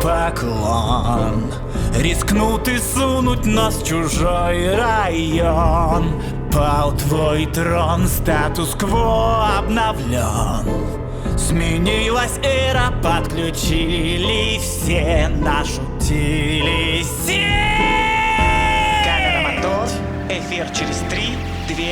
поклон. Рискнут и сунуть нас в чужой район. Пал твой трон, статус-кво обновлен. Сменилась эра, подключили все, нашутили все. Камера, мотор, эфир через 3, 2.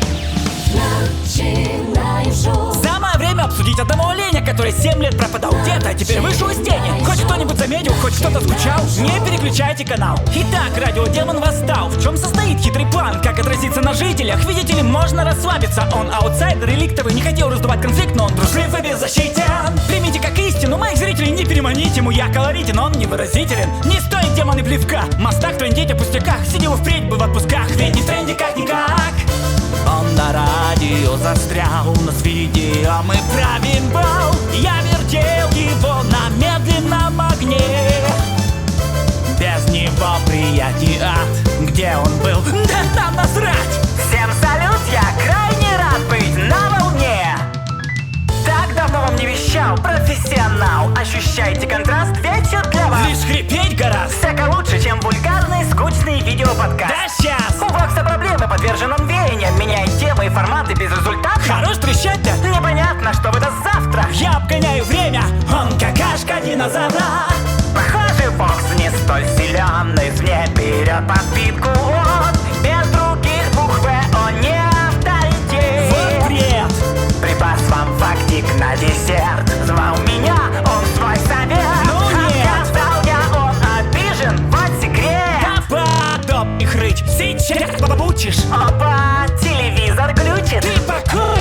Начинаем шоу. Самое время обсудить одного оленя, который 7 лет пропадал где-то, а теперь вышел из тени. Хоть кто-нибудь заметил, хоть кто-то скучал? Не переключайте канал. Итак, радиодемон восстал. В чем состоит хитрый план? Как отразиться на жителях? Видите ли, можно расслабиться. Он аутсайдер, реликтовый, не хотел раздувать конфликт, но он дружлив и беззащитен. Примите как истину, моих зрителей не переманите ему. Я колоритен, он невыразителен. Не стоит демоны плевка. Мостах трендить о пустяках. Сидел впредь бы в отпусках, ведь не в тренде как-никак. Он на радио застрял, но с видео мы правим бал. Я вертел его на медленном огне. Без него приятий ад. Где он был? Да нам насрать! Всем салют, я крайне рад быть на волне. Так давно вам не вещал профессионал. Ощущайте контраст, ведь все для вас. Лишь хрипеть гораздо. Всяко лучше, чем вульгарный, скучный видеоподкаст. Да сейчас! У Вокса проблемы, подвержен он веяниям. Меняет темы и форматы без результата. Хорош трещать-то? Непонятно, что выдаст завтра. Я обгоняю время, он какашка динозавра. Похоже, Вокс не столь силен, но извне берет подпитку он. Без других букв он не авторитет. Вот бред! Припас вам фактик на десерт. Звал меня, он свой совет. Ну нет! Отказал я, он обижен, вот секрет. Да подобных рыть, сейчас побучишь. Опа, телевизор глючит. Ты покой!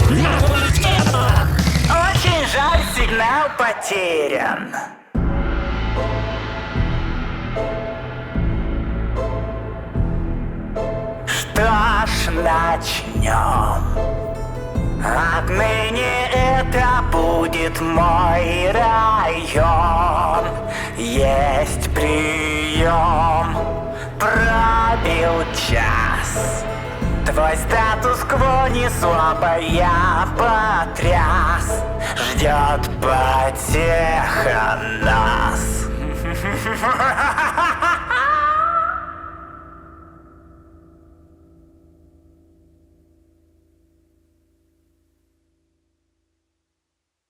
Очень жаль, сигнал потерян. Что ж, начнем. Отныне это будет мой район. Есть прием. Пробил час. Твой статус-кво не слабо я потряс. Ждет потеха нас.